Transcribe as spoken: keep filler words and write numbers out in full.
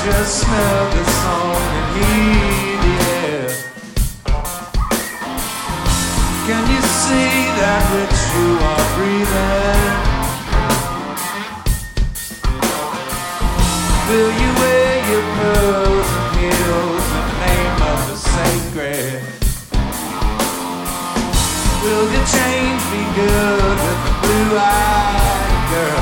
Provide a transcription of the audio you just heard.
just smell the song and hear the air. Can you see that which you are breathing? Will you wear your pearls and heels in the name of the sacred? Will your change be good with the blue-eyed girl?